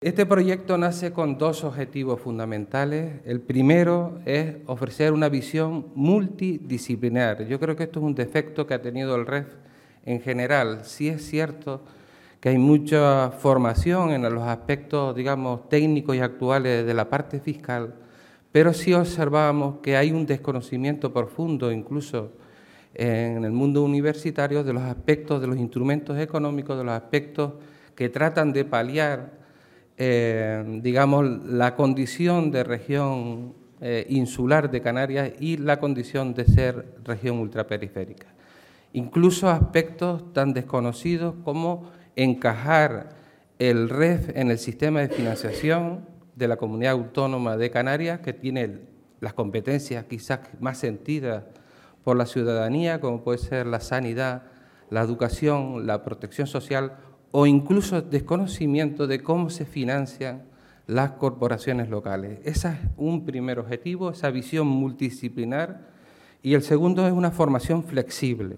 Este proyecto nace con dos objetivos fundamentales. El primero es ofrecer una visión multidisciplinar. Yo creo que esto es un defecto que ha tenido el REF en general. Sí es cierto que hay mucha formación en los aspectos, digamos, técnicos y actuales de la parte fiscal, pero sí observamos que hay un desconocimiento profundo, incluso en el mundo universitario, de los aspectos de los instrumentos económicos, de los aspectos que tratan de paliar digamos, la condición de región insular de Canarias y la condición de ser región ultraperiférica. Incluso aspectos tan desconocidos como encajar el REF en el sistema de financiación de la Comunidad Autónoma de Canarias, que tiene las competencias quizás más sentidas por la ciudadanía, como puede ser la sanidad, la educación, la protección social, o incluso desconocimiento de cómo se financian las corporaciones locales. Ese es un primer objetivo, esa visión multidisciplinar, y el segundo es una formación flexible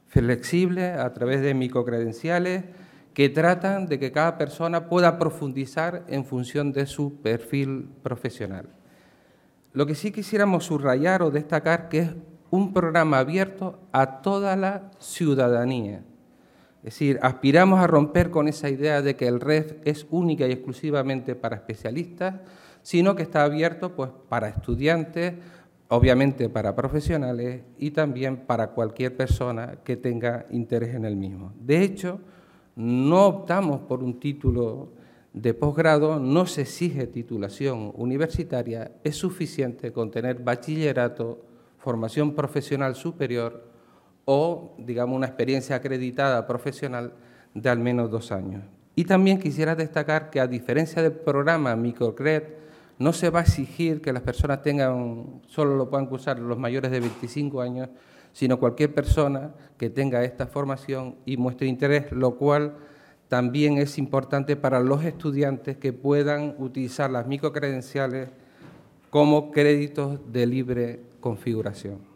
a través de microcredenciales que tratan de que cada persona pueda profundizar en función de su perfil profesional. Lo que sí quisiéramos subrayar o destacar que es un programa abierto a toda la ciudadanía. Es decir, aspiramos a romper con esa idea de que el REF es única y exclusivamente para especialistas, sino que está abierto pues, para estudiantes, obviamente para profesionales y también para cualquier persona que tenga interés en el mismo. De hecho, no optamos por un título de posgrado, no se exige titulación universitaria, es suficiente con tener bachillerato, formación profesional superior o, digamos, una experiencia acreditada profesional de al menos 2 años. Y también quisiera destacar que, a diferencia del programa Microcred, no se va a exigir que las personas solo lo puedan cursar los mayores de 25 años, sino cualquier persona que tenga esta formación y muestre interés, lo cual también es importante para los estudiantes que puedan utilizar las microcredenciales como créditos de libre configuración.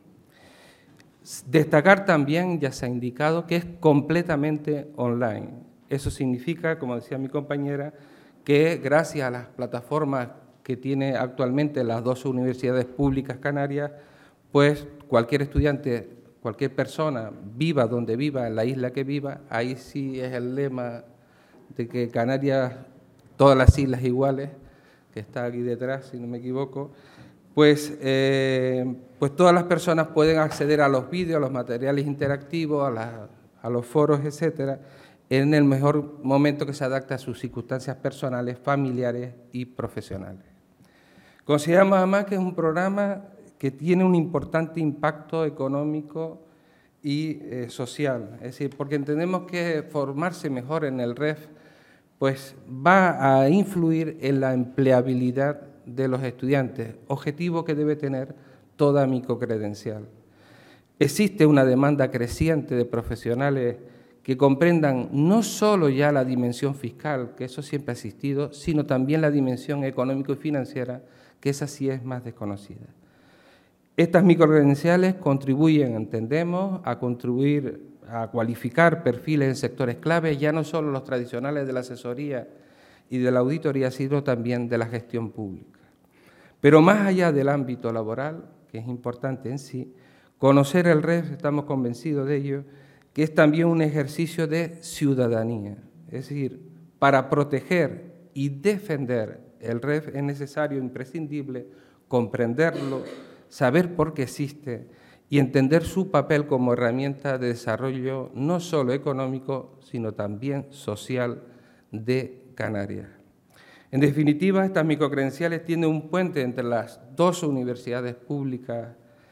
Destacar también, ya se ha indicado, que es completamente online. Eso significa, como decía mi compañera, que gracias a las plataformas que tiene actualmente las 2 universidades públicas canarias, pues cualquier estudiante, cualquier persona, viva donde viva, en la isla que viva, ahí sí es el lema de que Canarias, todas las islas iguales, que está aquí detrás, si no me equivoco, pues todas las personas pueden acceder a los vídeos, a los materiales interactivos, a los foros, etcétera, en el mejor momento que se adapte a sus circunstancias personales, familiares y profesionales. Consideramos además que es un programa que tiene un importante impacto económico y social, es decir, porque entendemos que formarse mejor en el REF pues va a influir en la empleabilidad de los estudiantes, objetivo que debe tener toda microcredencial. Existe una demanda creciente de profesionales que comprendan no solo ya la dimensión fiscal, que eso siempre ha existido, sino también la dimensión económico y financiera, que esa sí es más desconocida. Estas microcredenciales contribuyen, entendemos, a cualificar perfiles en sectores clave, ya no solo los tradicionales de la asesoría y de la auditoría, sino también de la gestión pública. Pero más allá del ámbito laboral, que es importante en sí, conocer el REF, estamos convencidos de ello, que es también un ejercicio de ciudadanía. Es decir, para proteger y defender el REF es necesario, imprescindible, comprenderlo, saber por qué existe y entender su papel como herramienta de desarrollo no solo económico, sino también social de Canarias. En definitiva, estas microcredenciales tienen un puente entre las 2 universidades públicas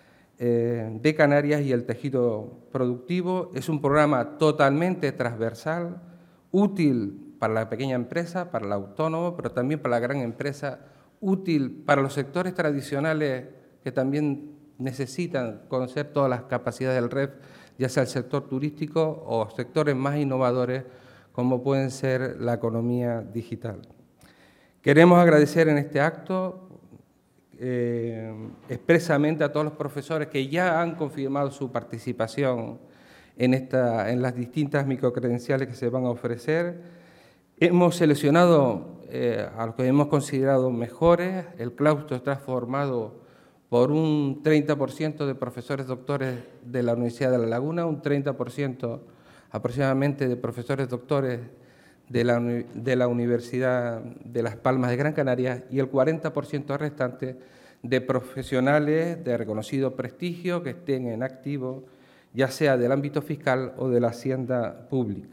de Canarias y el tejido productivo. Es un programa totalmente transversal, útil para la pequeña empresa, para el autónomo, pero también para la gran empresa, útil para los sectores tradicionales que también necesitan conocer todas las capacidades del REF, ya sea el sector turístico o sectores más innovadores como pueden ser la economía digital. Queremos agradecer en este acto expresamente a todos los profesores que ya han confirmado su participación en las distintas microcredenciales que se van a ofrecer. Hemos seleccionado a los que hemos considerado mejores. El claustro está formado por un 30% de profesores doctores de la Universidad de La Laguna, un 30% aproximadamente de profesores doctores de la Universidad de Las Palmas de Gran Canaria y el 40% restante de profesionales de reconocido prestigio que estén en activo, ya sea del ámbito fiscal o de la hacienda pública.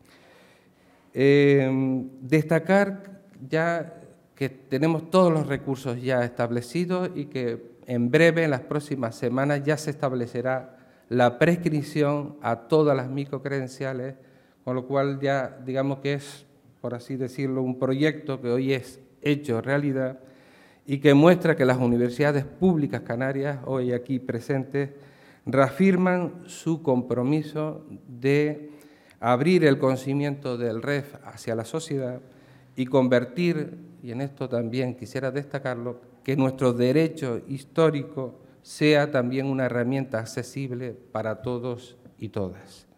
Destacar ya que tenemos todos los recursos ya establecidos y que en breve, en las próximas semanas, ya se establecerá la prescripción a todas las microcredenciales, con lo cual ya digamos que es, por así decirlo, un proyecto que hoy es hecho realidad y que muestra que las universidades públicas canarias, hoy aquí presentes, reafirman su compromiso de abrir el conocimiento del REF hacia la sociedad y convertir, y en esto también quisiera destacarlo, que nuestro derecho histórico sea también una herramienta accesible para todos y todas.